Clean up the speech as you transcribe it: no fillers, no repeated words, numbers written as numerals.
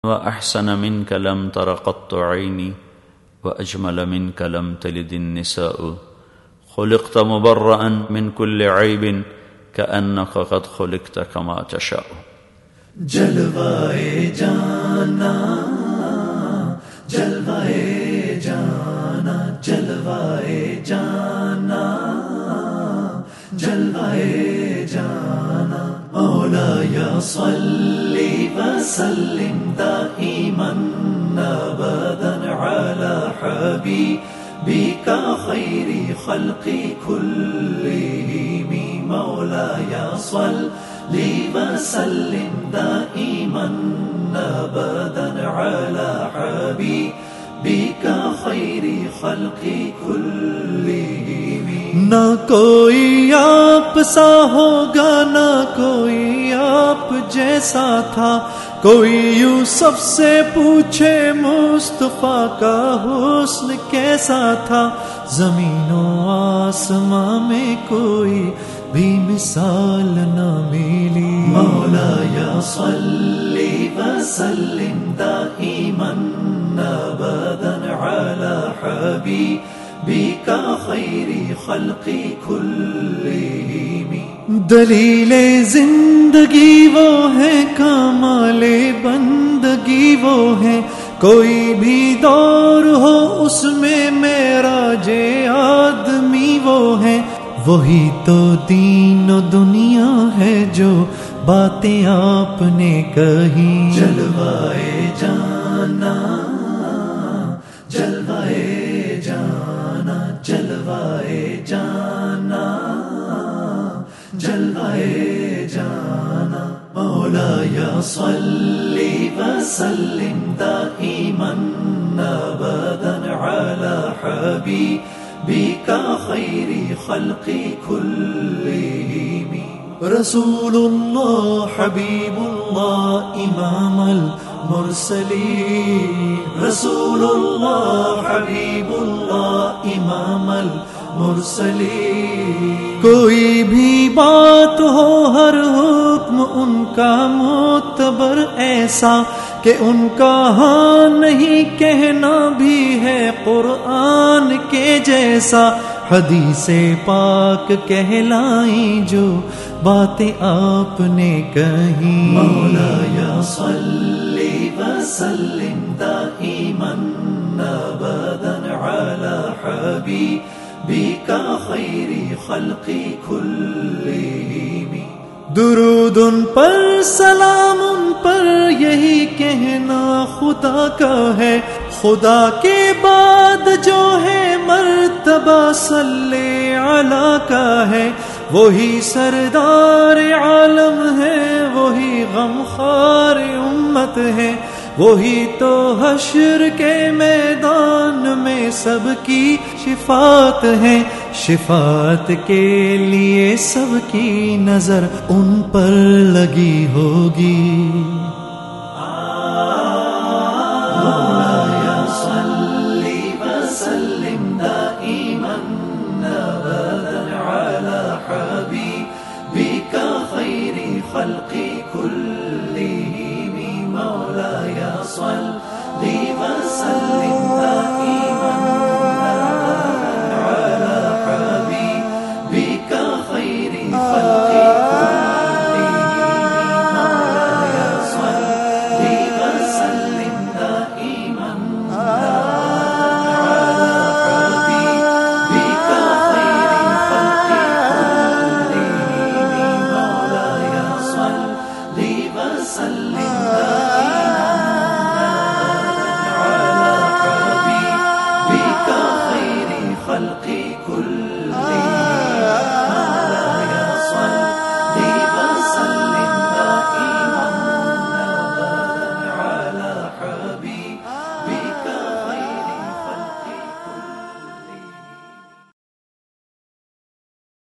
وأحسن منك لم تر قط عيني وأجمل منك لم تلد النساء خلقت مبرأ من كل عيب كأنك قد خلقت كما تشاء. جلوائے جانا جلوائے جانا جلوائے جانا جلوائے جانا مولایا صلی وسلم دائما ابدا على حبیبک خیر خلق كلهم مولایا صلی وسلم دائما ابدا على حبیبک خیر خلق كلهم. نہ کوئی آپ سا ہوگا نہ کوئی آپ جیسا تھا، کوئی یوسف سے پوچھے مصطفیٰ کا حسن کیسا تھا، زمین و آسماں میں کوئی بھی مثال نہ ملی. مولایا صلی وسلم دائما ابدا علی حبیبک خیر خلق كلهم. دلیل زندگی وہ ہے، کمال بندگی وہ ہے، کوئی بھی دور ہو اس میں معراج آدمی وہ ہے، وہی تو دین و دنیا ہے جو باتیں آپ نے کہی. جلوائے جانا جلوائے جانا جلوائے جانا جلوائے جانا مولایا صلی وسلم دائما ابدا علی حبیبک خیر خلق كلهم. رسول اللہ حبیب اللہ امام المرسلین، رسول اللہ حبیب اللہ امام المرسلین. کوئی بھی بات ہو ہر حکم ان کا معتبر ایسا کہ ان کا ہاں نہیں کہنا بھی ہے قرآن کے جیسا. حدیث پاک کہلائیں جو باتیں آپ نے کہی. مولایا صلی وسلم دائما ابدا علی حبیبک خیر خلق كلهم. درود ان پر سلام ان پر یہی کہنا خدا کا ہے، خدا کے بعد جو ہے مرتبہ صلی علی کا ہے، وہی سردار عالم ہے، وہی غمخوار امت ہے، وہی تو حشر کے میدان میں سب کی شفاعت ہے. شفاعت کے لیے سب کی نظر ان پر لگی ہوگی. مولایا صلی وسلم دائما ابدا علی حبیبک خیر خلق كلهم مولایا صلی